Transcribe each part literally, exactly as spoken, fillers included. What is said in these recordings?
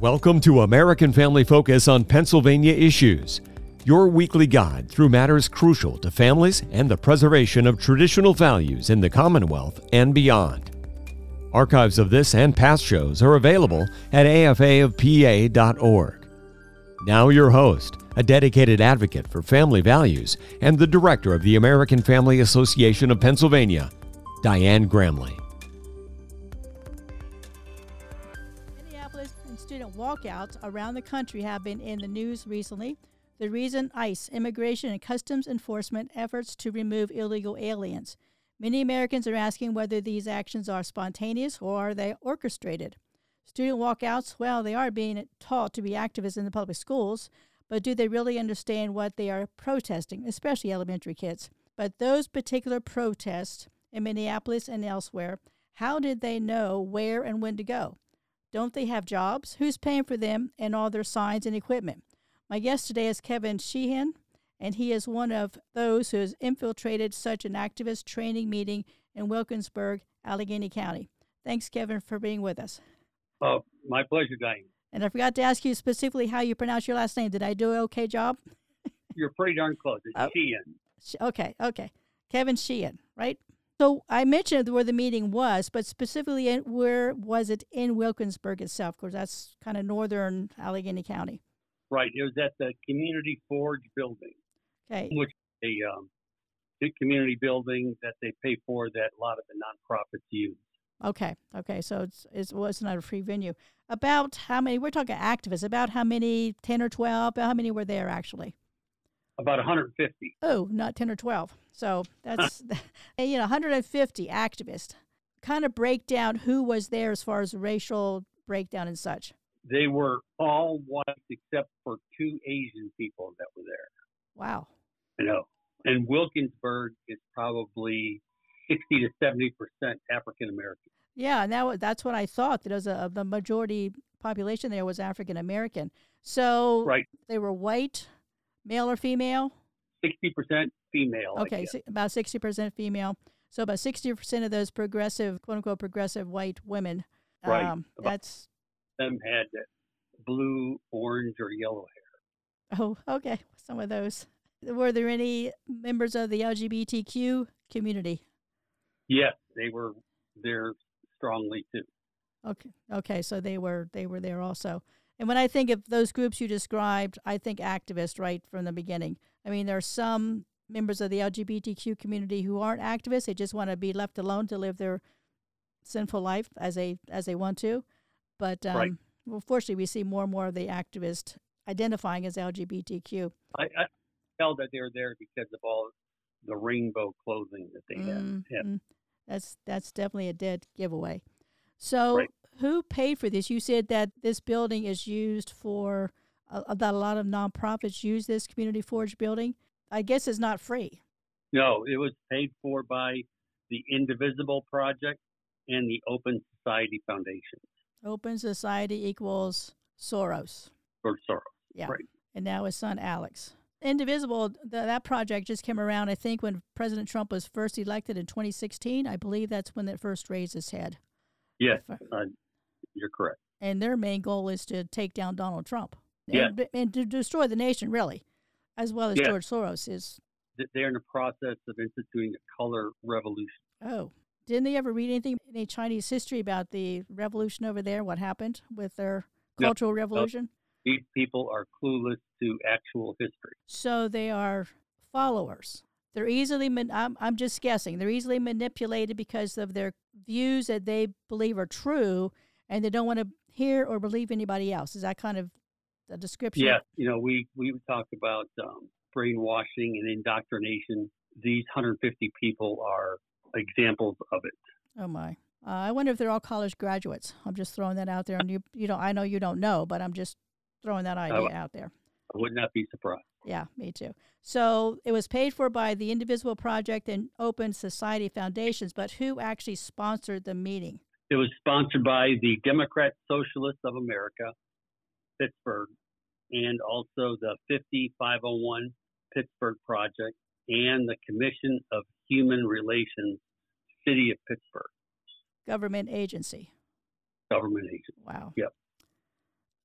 Welcome to American Family Focus on Pennsylvania Issues, your weekly guide through matters crucial to families and the preservation of traditional values in the Commonwealth and beyond. Archives of this and past shows are available at A F A of P A dot org. Now your host, a dedicated advocate for family values and the director of the American Family Association of Pennsylvania, Diane Gramley. Minneapolis and student walkouts around the country have been in the news recently. The reason: ICE, Immigration and Customs Enforcement efforts to remove illegal aliens. Many Americans are asking whether these actions are spontaneous or are they orchestrated. Student walkouts, well, they are being taught to be activists in the public schools, but do they really understand what they are protesting, especially elementary kids? But those particular protests in Minneapolis and elsewhere, how did they know where and when to go? Don't they have jobs? Who's paying for them and all their signs and equipment? My guest today is Kevin Sheehan, and he is one of those who has infiltrated such an activist training meeting in Wilkinsburg, Allegheny County. Thanks, Kevin, for being with us. Oh, my pleasure, Diane. And I forgot to ask you specifically how you pronounce your last name. Did I do an okay job? You're pretty darn close. It's oh. Sheehan. Okay, okay. Kevin Sheehan, right? So I mentioned where the meeting was, but specifically in, where was it in Wilkinsburg itself? Because that's kind of northern Allegheny County. Right. It was at the Community Forge building, okay. which is a um, big community building that they pay for that a lot of the nonprofits use. Okay. Okay. So it's, it's well, it's not a free venue. About how many? We're talking activists. About how many? Ten or twelve? How many were there actually? About one hundred fifty. Oh, not ten or twelve. So that's you know one hundred fifty activists. Kind of break down who was there as far as racial breakdown and such. They were all white except for two Asian people that were there. Wow. I know. And Wilkinsburg is probably sixty to seventy percent African American. Yeah, and that, that's what I thought. That was a, the majority population there was African American. So right. They were white, male or female? sixty percent female. Okay, so about sixty percent female. So about sixty percent of those progressive, quote unquote, progressive white women. Right. Um, that's them had blue, orange, or yellow hair. Oh, okay. Some of those. Were there any members of the L G B T Q community? Yes, they were there strongly too. Okay. Okay. So they were they were there also. And when I think of those groups you described, I think activists right from the beginning. I mean, there are some members of the L G B T Q community who aren't activists. They just want to be left alone to live their sinful life as they as they want to. But um, right. well, fortunately, we see more and more of the activists identifying as L G B T Q. I, I tell that they're there because of all the rainbow clothing that they mm-hmm. have. Yeah. That's that's definitely a dead giveaway. So right. Who paid for this? You said that this building is used for, uh, that a lot of nonprofits use this Community Forge building. I guess it's not free. No, it was paid for by the Indivisible Project and the Open Society Foundation. Open Society equals Soros. Or Soros, yeah. Right. And now his son, Alex. Indivisible, the, that project just came around, I think, when President Trump was first elected in twenty sixteen. I believe that's when it first raised its head. Yes, uh, you're correct. And their main goal is to take down Donald Trump. Yes. And, and to destroy the nation, really, as well as yes. George Soros is. They're in the process of instituting a color revolution. Oh. Didn't they ever read anything in any Chinese history about the revolution over there, what happened with their cultural no, revolution? No. These people are clueless to actual history. So they are followers. They're easily, I'm, I'm just guessing, they're easily manipulated because of their views that they believe are true, and they don't want to hear or believe anybody else. Is that kind of the description? Yeah, you know, we, we talked about um, brainwashing and indoctrination. These one hundred fifty people are examples of it. Oh, my. Uh, I wonder if they're all college graduates. I'm just throwing that out there. And you, you don't, I know you don't know, but I'm just throwing that idea uh, out there. I would not be surprised. Yeah, me too. So it was paid for by the Indivisible Project and Open Society Foundations, but who actually sponsored the meeting? It was sponsored by the Democrat Socialists of America, Pittsburgh, and also the fifty-five oh one Pittsburgh Project and the Commission of Human Relations, City of Pittsburgh. Government agency. Government agency. Wow. Yep.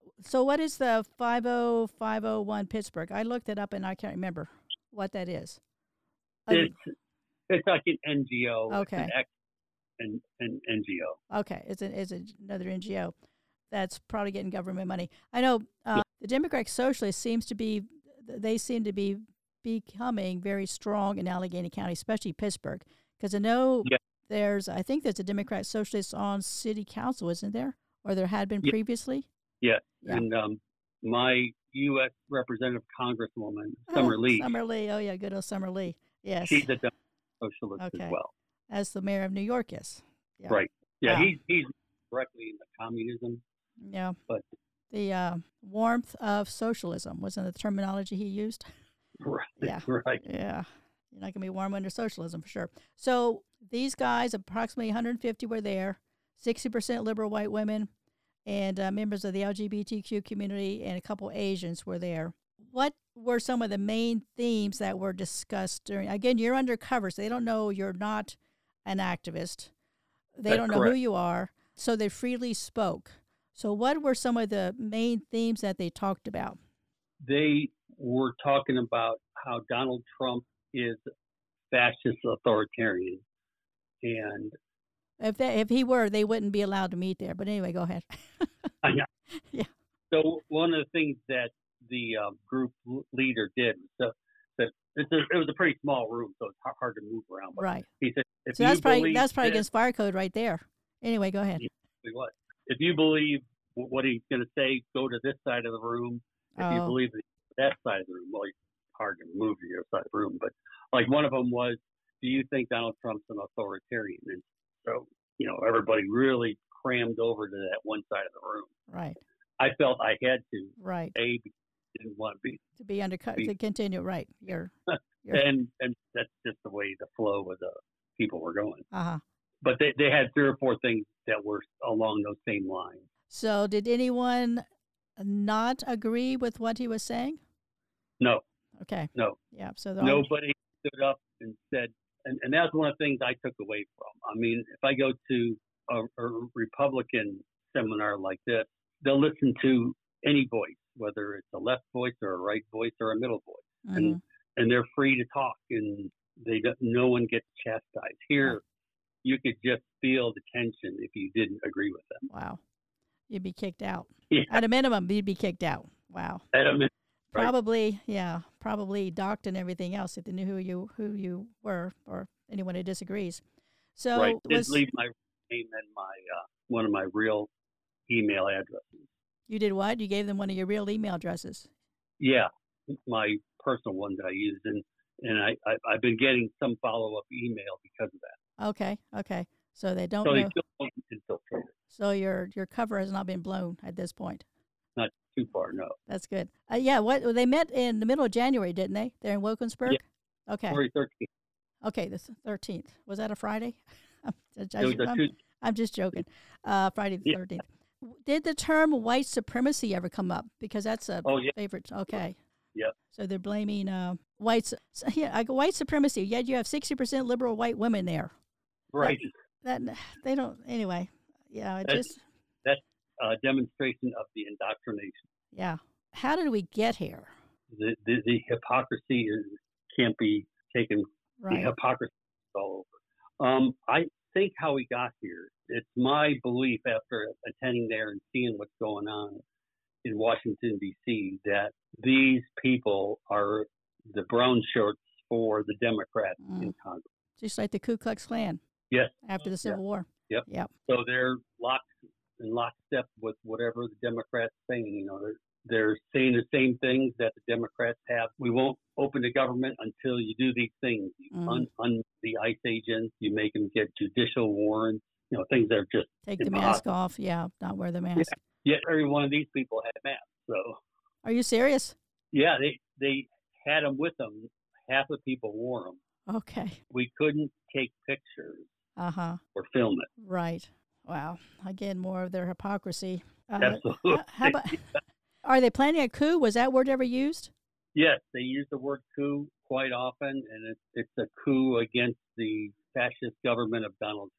So what is the five oh five oh one Pittsburgh? I looked it up and I can't remember what that is. It's it's like an N G O. Okay. It's an X and an N G O. Okay, it's an it's another N G O that's probably getting government money. I know uh, the Democratic Socialists seems to be they seem to be becoming very strong in Allegheny County, especially Pittsburgh, because I know yeah. there's I think there's a Democratic Socialist on City Council, isn't there? Or there had been yeah. previously. Yeah. yeah, and um, my U S Representative Congresswoman Summer oh, Lee. Summer Lee, oh yeah, good old Summer Lee. Yes, she's a socialist okay. as well. As the mayor of New York is. Yeah. Right. Yeah, wow. he's he's directly into communism. Yeah. But the uh, warmth of socialism wasn't the terminology he used. Right. Yeah. Right. Yeah. You're not gonna be warm under socialism for sure. So these guys, approximately one hundred fifty, were there. sixty percent liberal white women, and uh, members of the L G B T Q community, and a couple Asians were there. What were some of the main themes that were discussed during? Again, you're undercover, so they don't know you're not an activist. They That's don't know correct. who you are, so they freely spoke. So what were some of the main themes that they talked about? They were talking about how Donald Trump is fascist authoritarian, and If they, if he were, they wouldn't be allowed to meet there. But anyway, go ahead. I know. Yeah. So one of the things that the uh, group leader did was that it's a, it was a pretty small room, so it's hard to move around. But right. He said, if so you that's probably believe that's probably this, against fire code right there. Anyway, go ahead. What? If you believe what he's going to say, go to this side of the room. If oh. you believe that side of the room, well, it's hard to move to your side of the room. But like one of them was, do you think Donald Trump's an authoritarian? And so, you know, everybody really crammed over to that one side of the room. Right. I felt I had to. Right. A, didn't want to be. To be undercut, be, to continue. Right. You're, you're. and and that's just the way the flow of the people were going. Uh-huh. But they, they had three or four things that were along those same lines. So did anyone not agree with what he was saying? No. Okay. No. Yeah. So nobody stood up and said, and, and that's one of the things I took away from. I mean, if I go to a, a Republican seminar like this, they'll listen to any voice, whether it's a left voice or a right voice or a middle voice, mm-hmm. and and they're free to talk, and they don't, no one gets chastised. Here, wow. you could just feel the tension if you didn't agree with them. Wow, you'd be kicked out. Yeah. At a minimum, you'd be kicked out. Wow. At a minimum. Right. Probably, yeah, probably docked and everything else if they knew who you who you were or anyone who disagrees. So right. Did was, leave my name and my uh, one of my real email addresses. You did what? You gave them one of your real email addresses? Yeah, my personal one that I use, and and I, I I've been getting some follow up email because of that. Okay, okay. So they don't so know. They still don't infiltrate it. So your your cover has not been blown at this point. Not too far, no. That's good. Uh, yeah, what they met in the middle of January, didn't they? They're in Wilkinsburg? Yeah. Okay. February thirteenth. Okay, the thirteenth. Was that a Friday? I'm, it was a I'm, Tuesday. I'm just joking. Uh, Friday the thirteenth. Yeah. Did the term white supremacy ever come up? Because that's a oh, yeah. favorite. Okay. Yeah. So they're blaming uh, whites. So, yeah, white supremacy. Yet you have sixty percent liberal white women there. Right. That, that they don't. Anyway. Yeah. It that's, just. That's a demonstration of the indoctrination. Yeah. How did we get here? The the, the hypocrisy is, can't be taken. Right. The hypocrisy is all over. Um, I think how we got here. It's my belief after attending there and seeing what's going on in Washington, D C, that these people are the brown shirts for the Democrats mm. in Congress. Just like the Ku Klux Klan. Yes. After the Civil yep. War. Yep. Yep. So they're locked in lockstep with whatever the Democrats saying. You know, they're they're saying the same things that the Democrats have. We won't open the government until you do these things. You mm. un, un the ICE agents. You make them get judicial warrants. You know, things that are just take impossible. the mask off. Yeah, not wear the mask. Yeah. Yet every one of these people had masks. So. Are you serious? Yeah, they they had them with them. Half the people wore them. Okay. We couldn't take pictures. Uh-huh. Or film it. Right. Wow. Again, more of their hypocrisy. Uh, Absolutely. How about, are they planning a coup? Was that word ever used? Yes, they use the word coup quite often, and it's, it's a coup against the fascist government of Donald Trump.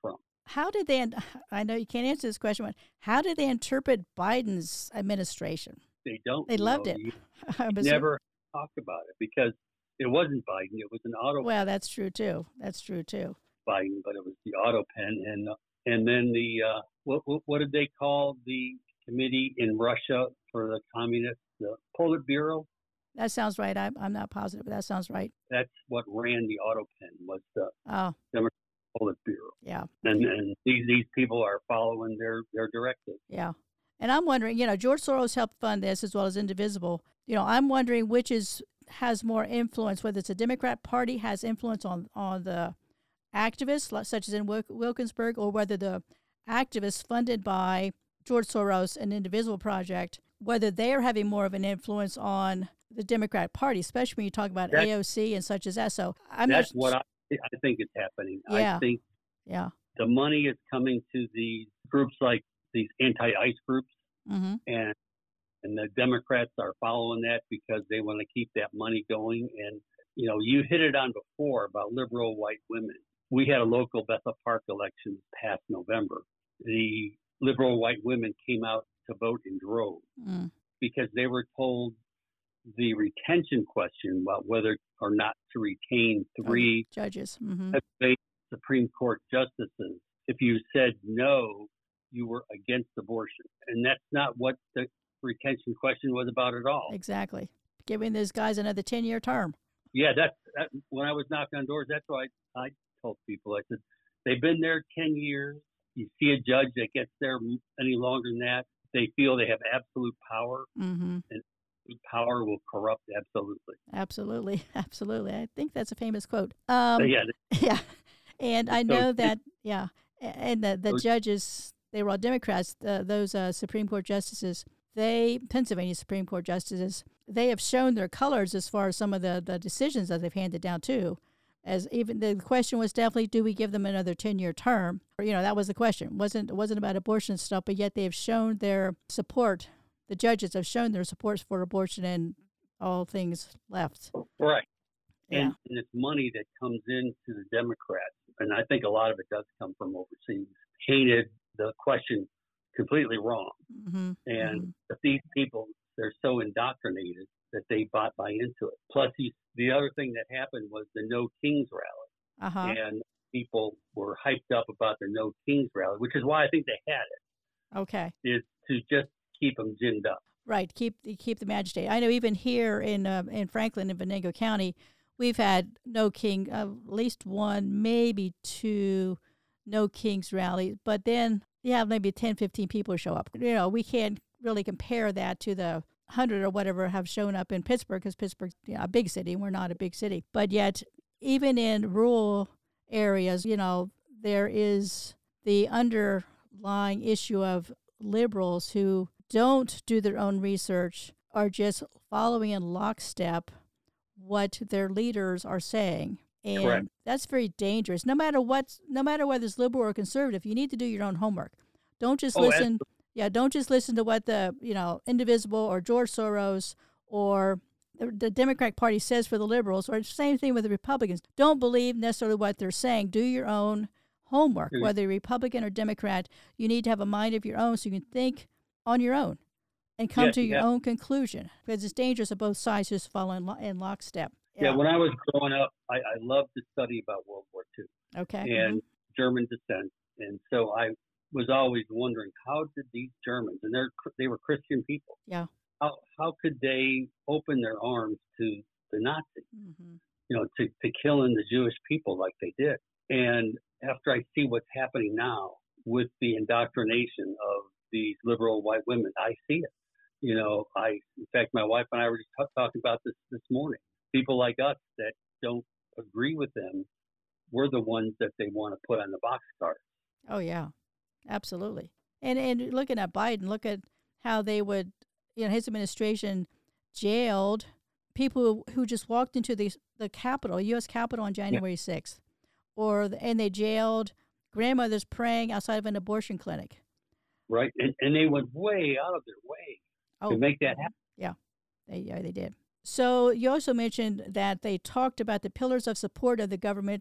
how did they, I know you can't answer this question, but how did they interpret Biden's administration? They don't. They loved know. it. You I was- never talked about it because it wasn't Biden. It was an auto Well, that's true too. That's true too. Biden, but it was the auto pen. And, and then the, uh, what, what, what did they call the committee in Russia for the communists? The Politburo? That sounds right. I'm, I'm not positive, but that sounds right. That's what ran the auto pen, was the Oh, Politburo. yeah, And, and these, these people are following their, their directives. yeah. And I'm wondering, you know, George Soros helped fund this as well as Indivisible. You know, I'm wondering which is has more influence, whether it's a Democrat Party has influence on, on the activists, like- such as in Wil- Wilkinsburg, or whether the activists funded by George Soros and Indivisible Project, whether they're having more of an influence on the Democrat Party, especially when you talk about That's- A O C and such as that. So I'm That's not, what I, I think is happening. Yeah. I think yeah. the money is coming to these groups like these anti-ICE groups, Mm-hmm. and and the Democrats are following that because they want to keep that money going. And, you know, you hit it on before about liberal white women. We had a local Bethel Park election this past November. The liberal white women came out to vote in droves Mm. because they were told the retention question about whether or not to retain three Judges. Mm-hmm. Pennsylvania Supreme Court justices. If you said no, you were against abortion. And that's not what the retention question was about at all. Exactly. Giving these guys another ten-year term. Yeah, that's that, when I was knocking on doors, that's why I, I told people, I said, they've been there ten years. You see a judge that gets there any longer than that, they feel they have absolute power, Mm-hmm. and power will corrupt absolutely. Absolutely. Absolutely. I think that's a famous quote. Um, So, yeah, Yeah. And I So know it- that, yeah, a- and the, the Those- judges, they were all Democrats, the, those uh, Supreme Court justices, they, Pennsylvania Supreme Court justices, they have shown their colors as far as some of the, the decisions that they've handed down too. As even the question was definitely, do we give them another ten-year term? Or, you know, that was the question. It wasn't, it wasn't about abortion stuff, but yet they have shown their support. The judges have shown their support for abortion and all things left. right. Yeah. And, and it's money that comes into the Democrats, and I think a lot of it does come from overseas, painted the question completely wrong. Mm-hmm. And mm-hmm. if these people, they're so indoctrinated that they bought buy into it. Plus, you, the other thing that happened was the No Kings rally. Uh-huh. And people were hyped up about the No Kings rally, which is why I think they had it, Okay. is to just keep them ginned up. Right, keep keep them agitated. I know even here in uh, in Franklin and Venango County, we've had No King, uh, at least one, maybe two No Kings rallies, but then you have maybe ten, fifteen people show up. You know, we can't really compare that to the one hundred or whatever have shown up in Pittsburgh, because Pittsburgh's, you know, a big city. We're not a big city. But yet, even in rural areas, you know, there is the underlying issue of liberals who don't do their own research, are just following in lockstep what their leaders are saying. And Correct. that's very dangerous. No matter what, no matter whether it's liberal or conservative, you need to do your own homework. Don't just Oh, listen. absolutely. Yeah, don't just listen to what the, you know, Indivisible or George Soros or the, the Democratic Party says for the liberals, or the same thing with the Republicans. Don't believe necessarily what they're saying. Do your own homework. Mhm. Whether you're Republican or Democrat, you need to have a mind of your own so you can think on your own and come Yeah, to your yeah. own conclusion, because it's dangerous of both sides just follow in, lo- in lockstep. Yeah, when I was growing up, I, I loved to study about World War Two Okay. and German descent. And so I was always wondering, how did these Germans, and they're they were Christian people, Yeah. how how could they open their arms to the Nazis, Mm-hmm. you know, to, to killing the Jewish people like they did? And after I see what's happening now with the indoctrination of these liberal white women, I see it. You know, I, in fact, my wife and I were just t- talking about this this morning. People like us that don't agree with them, we're the ones that they want to put on the boxcar. Oh yeah, absolutely. And and looking at Biden, look at how they would, you know, his administration jailed people who, who just walked into the the Capitol, U S Capitol on January sixth, or the, and they jailed grandmothers praying outside of an abortion clinic. Right, and, and they went way out of their way Oh, to make that happen. yeah, they yeah they did. So you also mentioned that they talked about the pillars of support of the government,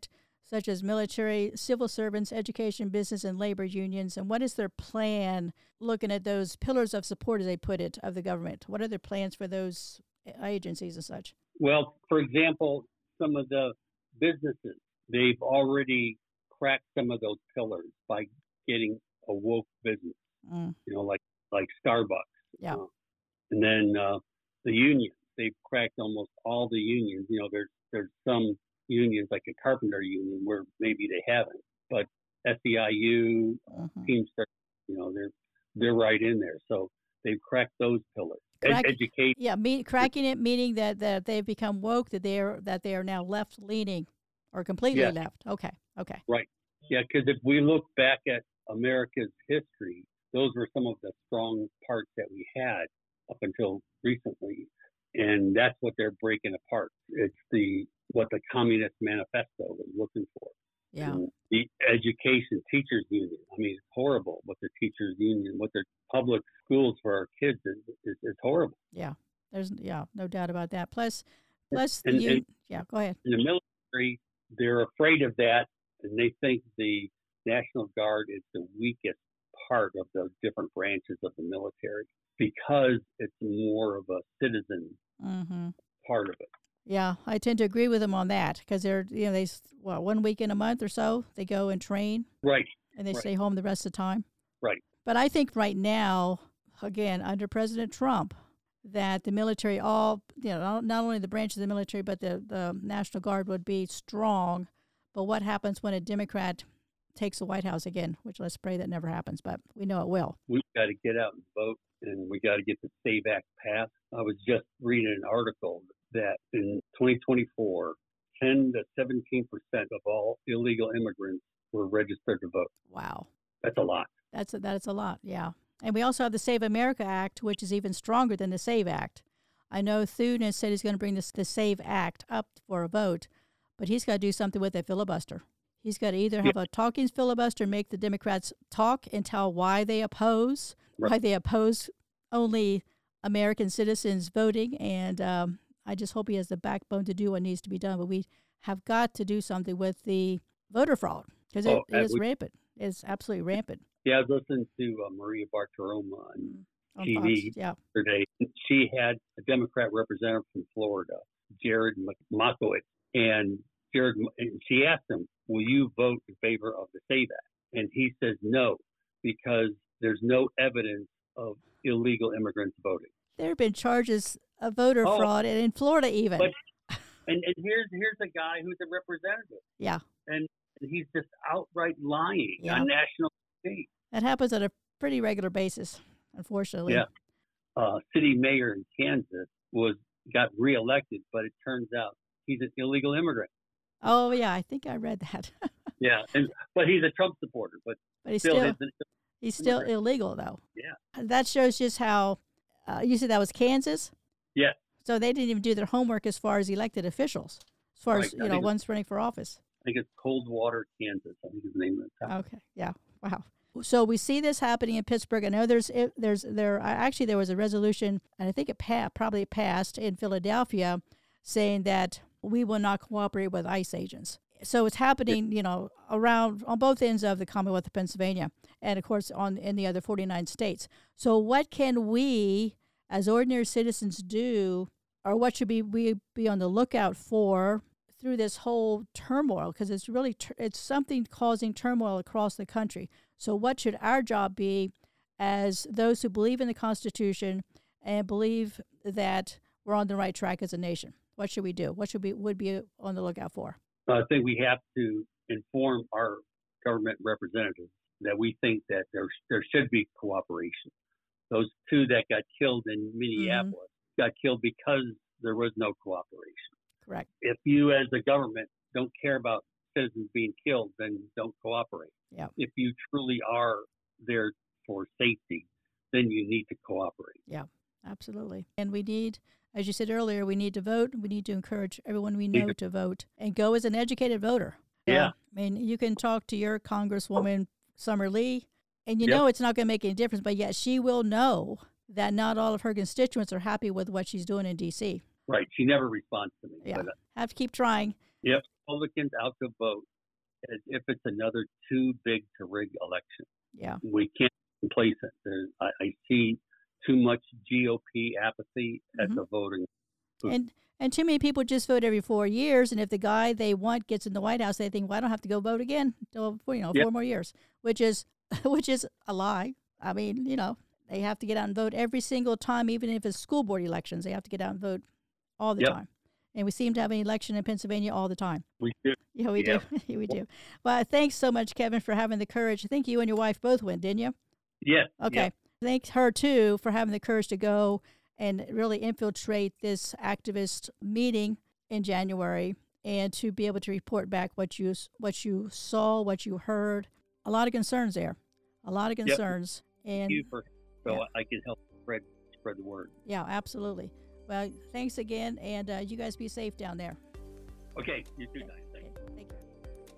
such as military, civil servants, education, business, and labor unions? And what is their plan looking at those pillars of support, as they put it, of the government? What are their plans for those agencies and such? Well, for example, some of the businesses, they've already cracked some of those pillars by getting a woke business, mm. you know, like like Starbucks. Yeah. Uh, and then uh, the unions, they've cracked almost all the unions. You know, there's there's some unions like a carpenter union where maybe they haven't, but S E I U, mm-hmm. Teamsters, you know, they're they're right in there. So they've cracked those pillars. Crack, Ed- education. Yeah, me, cracking it, meaning that, that they've become woke, that they are that they are now left leaning, or completely yeah. left. Okay, okay. Right. Yeah, because if we look back at America's history, those were some of the strong parts that we had up until recently, and that's what they're breaking apart. It's the what the Communist Manifesto was looking for. Yeah. And the education teachers union. I mean, it's horrible what the teachers union, what their public schools for our kids is, is, is horrible. Yeah. There's yeah, no doubt about that. Plus, plus and, you. and yeah, go ahead. In the military, they're afraid of that, and they think the National Guard is the weakest part of the different branches of the military because it's more of a citizen mm-hmm. part of it. Yeah, I tend to agree with them on that because they're, you know, they, well, one week in a month or so, they go and train. Right. And they right. stay home the rest of the time. Right. But I think right now, again, under President Trump, that the military all, you know, not only the branches of the military, but the, the National Guard would be strong. But what happens when a Democrat takes the White House again, which let's pray that never happens, but we know it will. We've got to get out and vote, and we got to get the SAVE Act passed. I was just reading an article that in twenty twenty-four, ten to seventeen percent of all illegal immigrants were registered to vote. Wow. That's a lot. That's a, that's a lot, yeah. And we also have the Save America Act, which is even stronger than the SAVE Act. I know Thune has said he's going to bring this, the SAVE Act up for a vote, but he's got to do something with that filibuster. He's got to either have yeah. a talking filibuster and make the Democrats talk and tell why they oppose, right. why they oppose only American citizens voting, and um, I just hope he has the backbone to do what needs to be done. But we have got to do something with the voter fraud because oh, it, it is we, rampant. It's absolutely rampant. Yeah, I was listening to uh, Maria Bartiromo on, on T V Fox, yeah. yesterday. She had a Democrat representative from Florida, Jared Makowitz, and Jared. And she asked him, "Will you vote in favor of the SAVE Act?" And he says no, because there's no evidence of illegal immigrants voting. There have been charges of voter oh, fraud, and in Florida even. But, and, and here's here's a guy who's a representative. Yeah. And he's just outright lying yeah. on national stage. That happens on a pretty regular basis, unfortunately. Yeah. Uh, city mayor in Kansas was got reelected, but it turns out he's an illegal immigrant. Oh yeah, I think I read that. yeah, and but he's a Trump supporter, but, but he's still, still he's still illegal though. Yeah. That shows just how. Uh, you said that was Kansas? Yeah. So they didn't even do their homework as far as elected officials, as far right. as, you know, one's running for office. I think it's Coldwater, Kansas. I think is the name of the town. Okay. Yeah. Wow. So we see this happening in Pittsburgh. I know there's, there's, there, actually there was a resolution, and I think it pa- probably passed in Philadelphia saying that we will not cooperate with ICE agents. So it's happening, you know, around on both ends of the Commonwealth of Pennsylvania, and of course on in the other forty-nine states. So what can we, as ordinary citizens, do, or what should we, we be on the lookout for through this whole turmoil? Because it's really it's something causing turmoil across the country. So what should our job be, as those who believe in the Constitution and believe that we're on the right track as a nation? What should we do? What should we would be on the lookout for? I think we have to inform our government representatives that we think that there there should be cooperation. Those two that got killed in Minneapolis mm-hmm. got killed because there was no cooperation. Correct. If you as a government don't care about citizens being killed, then don't cooperate. Yeah. If you truly are there for safety, then you need to cooperate. Yeah, absolutely. And we need, as you said earlier, we need to vote. We need to encourage everyone we know to vote and go as an educated voter. Yeah. Uh, I mean, you can talk to your Congresswoman, Summer Lee, and you yep. know it's not going to make any difference, but yet she will know that not all of her constituents are happy with what she's doing in D C. Right. She never responds to me. Yeah. But, uh, have to keep trying. Yep. Republicans out to vote as if it's another too big to rig election. Yeah. We can't be complacent. There's, I, I see too much G O P apathy at Mhm. the voting. And and too many people just vote every four years, and if the guy they want gets in the White House, they think, well, I don't have to go vote again until you know Yep. four more years, which is which is a lie. I mean, you know, they have to get out and vote every single time, even if it's school board elections. They have to get out and vote all the Yep. time. And we seem to have an election in Pennsylvania all the time. We do. Yeah, we Yeah. do. we do. Well, thanks so much, Kevin, for having the courage. I think you and your wife both went, didn't you? Yes. Okay. Yep. Thanks her, too, for having the courage to go and really infiltrate this activist meeting in January and to be able to report back what you what you saw, what you heard. A lot of concerns there. A lot of Yep. concerns. Thank And you for so yeah. I can help spread spread the word. yeah, absolutely. Well, thanks again, and uh, you guys be safe down there. Okay. You too, guys. Okay, take care.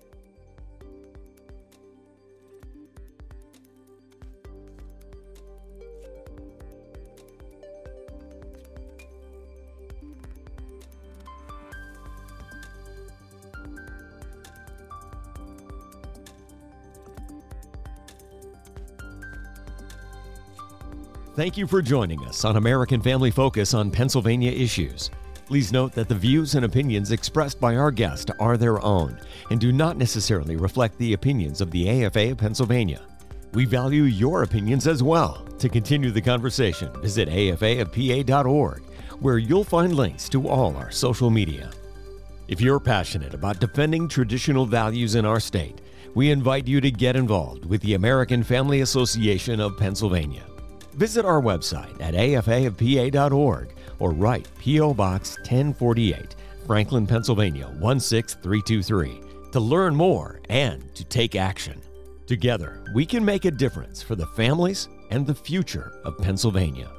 Thank you for joining us on American Family Focus on Pennsylvania issues. Please note that the views and opinions expressed by our guest are their own and do not necessarily reflect the opinions of the A F A of Pennsylvania. We value your opinions as well. To continue the conversation, visit A F A of P A dot org, where you'll find links to all our social media. If you're passionate about defending traditional values in our state, we invite you to get involved with the American Family Association of Pennsylvania. Visit our website at A F A of P A dot org or write P O Box ten forty-eight, Franklin, Pennsylvania one six three two three to learn more and to take action. Together, we can make a difference for the families and the future of Pennsylvania.